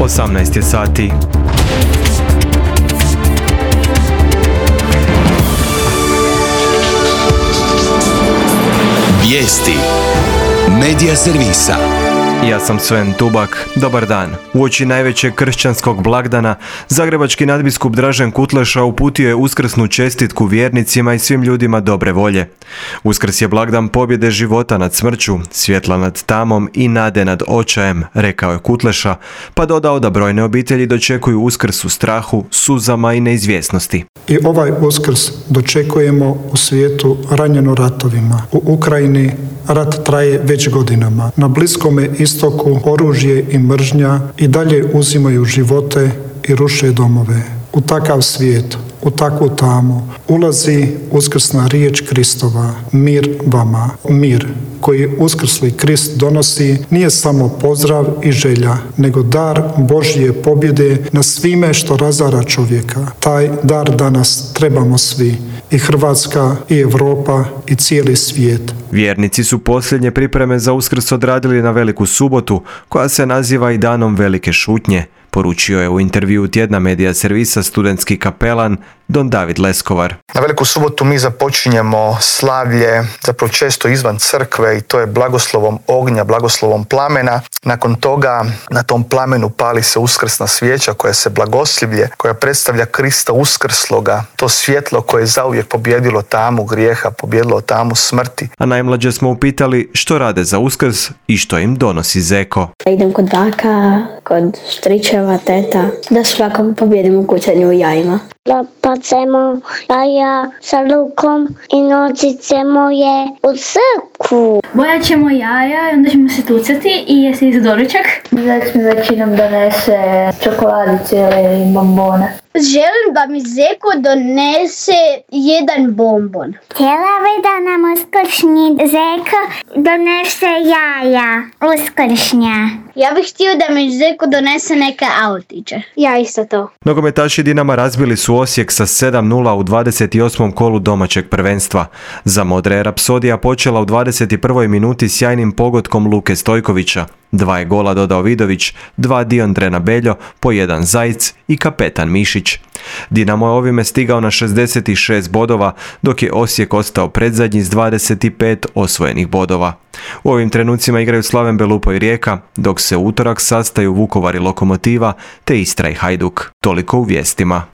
18 je sati. Vijesti Medija servisa. Ja sam Sven Tubak. Dobar dan. Uoči najvećeg kršćanskog blagdana, zagrebački nadbiskup Dražen Kutleša uputio je uskrsnu čestitku vjernicima i svim ljudima dobre volje. Uskrs je blagdan pobjede života nad smrću, svjetla nad tamom i nade nad očajem, rekao je Kutleša, pa dodao da brojne obitelji dočekuju Uskrs u strahu, suzama i neizvjesnosti. I ovaj Uskrs dočekujemo u svijetu ranjeno ratovima. U Ukrajini rat traje već godinama. Na Bliskome istoku oružje i mržnja i dalje uzimaju živote i ruše domove. U takav svijet, u takvu tamu ulazi uskrsna riječ Kristova, mir vama. Mir koji uskrsli Krist donosi nije samo pozdrav i želja, nego dar Božje pobjede na svime što razara čovjeka. Taj dar danas trebamo svi, i Hrvatska, i Europa, i cijeli svijet. Vjernici su posljednje pripreme za Uskrs odradili na Veliku subotu, koja se naziva i danom velike šutnje, poručio je u intervjuu tjedna Medija servisa studentski kapelan Don David Leskovar. Na Veliku subotu mi započinjemo slavlje, zapravo često izvan crkve, i to je blagoslovom ognja, blagoslovom plamena. Nakon toga na tom plamenu pali se uskrsna svijeća koja se blagoslivlje, koja predstavlja Krista uskrsloga, to svjetlo koje je zauvijek pobjedilo tamu grijeha, pobjedilo tamu smrti. A najmlađe smo upitali što rade za Uskrs i što im donosi zeko. Idem kod baka, kod stričeva, teta, da svakako pobjedimo kucanje u jajima. Bacemo jaja sa lukom i nosimo je u crkvu. Bojat ćemo jaja i onda ćemo se tucati i jesti za doručak. Zek mi većinom donese čokoladice ili bombone. Želim da mi zeko donese jedan bombon. Htjela bi da nam uskršnji zeko donese jaja uskršnja. Ja bih htio da mi zeko donese neke autiće. Ja isto to. Nogometaši Dinama razbili su Osijek sa 7:0 u 28. kolu domaćeg prvenstva. Za Modre je rapsodija počela u 21. minuti sjajnim pogodkom Luke Stojkovića. 2 je gola dodao Vidović, 2 Diondrena Beljo, po 1 Zajc i kapetan Mišić. Dinamo je ovime stigao na 66 bodova, dok je Osijek ostao predzadnji s 25 osvojenih bodova. U ovim trenucima igraju Slaven Belupo i Rijeka, dok se u utorak sastaju Vukovar i Lokomotiva, te Istra i Hajduk. Toliko u vijestima.